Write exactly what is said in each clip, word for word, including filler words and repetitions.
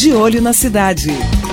De Olho na Cidade.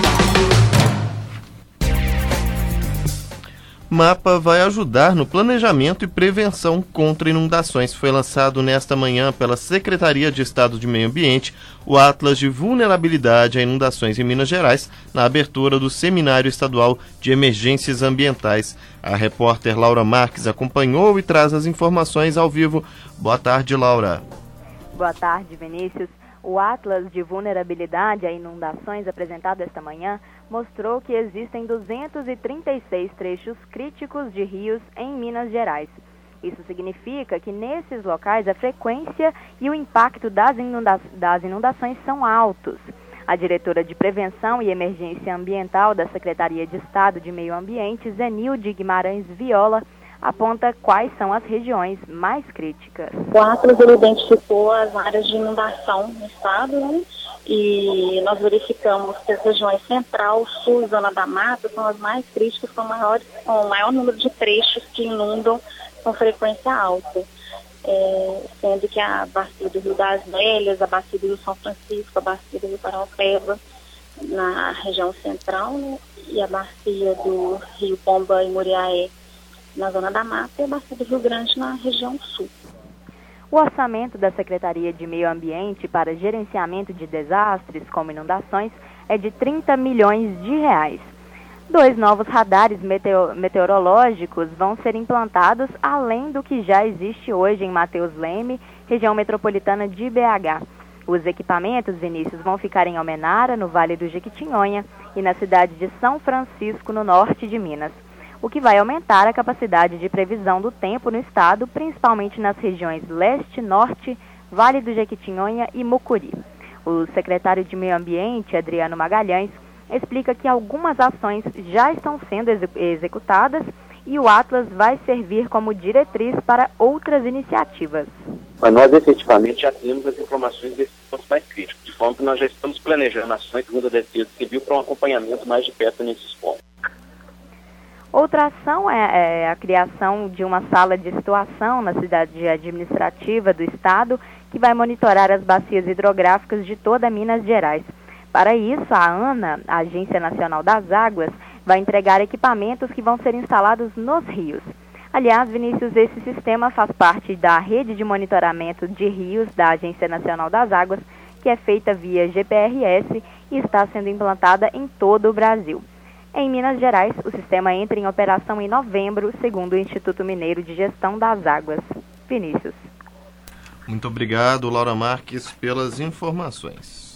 Mapa vai ajudar no planejamento e prevenção contra inundações. Foi lançado nesta manhã pela Secretaria de Estado de Meio Ambiente o Atlas de Vulnerabilidade a Inundações em Minas Gerais, na abertura do Seminário Estadual de Emergências Ambientais. A repórter Laura Marques acompanhou e traz as informações ao vivo. Boa tarde, Laura. Boa tarde, Vinícius. O Atlas de Vulnerabilidade a Inundações apresentado esta manhã mostrou que existem duzentos e trinta e seis trechos críticos de rios em Minas Gerais. Isso significa que nesses locais a frequência e o impacto das, inunda- das inundações são altos. A diretora de Prevenção e Emergência Ambiental da Secretaria de Estado de Meio Ambiente, Zenilde Guimarães Viola, aponta quais são as regiões mais críticas. O Atlas ele identificou as áreas de inundação no estado, né? E nós verificamos que as regiões Central, Sul e Zona da Mata são as mais críticas, com, maior, com o maior número de trechos que inundam com frequência alta. É, sendo que a bacia do Rio das Velhas, a bacia do Rio São Francisco, a bacia do Rio Paraupeba, na região central, né? E a bacia do Rio Pomba e Muriaé, na Zona da Mata, e a bacia do Rio Grande, na região sul. O orçamento da Secretaria de Meio Ambiente para gerenciamento de desastres como inundações é de trinta milhões de reais. Dois novos radares meteo- meteorológicos vão ser implantados, além do que já existe hoje em Mateus Leme, região metropolitana de B H. Os equipamentos, Vinícius, vão ficar em Almenara, no Vale do Jequitinhonha, e na cidade de São Francisco, no norte de Minas, o que vai aumentar a capacidade de previsão do tempo no estado, principalmente nas regiões Leste, Norte, Vale do Jequitinhonha e Mucuri. O secretário de Meio Ambiente, Adriano Magalhães, explica que algumas ações já estão sendo exe- executadas e o Atlas vai servir como diretriz para outras iniciativas. Mas nós efetivamente já temos as informações desses pontos mais críticos, de forma que nós já estamos planejando ações segundo a Defesa Civil para um acompanhamento mais de perto nesses pontos. Outra ação é, é a criação de uma sala de situação na cidade administrativa do estado, que vai monitorar as bacias hidrográficas de toda Minas Gerais. Para isso, a ANA, a Agência Nacional das Águas, vai entregar equipamentos que vão ser instalados nos rios. Aliás, Vinícius, esse sistema faz parte da rede de monitoramento de rios da Agência Nacional das Águas, que é feita via G P R S e está sendo implantada em todo o Brasil. Em Minas Gerais, o sistema entra em operação em novembro, segundo o Instituto Mineiro de Gestão das Águas. Vinícius. Muito obrigado, Laura Marques, pelas informações.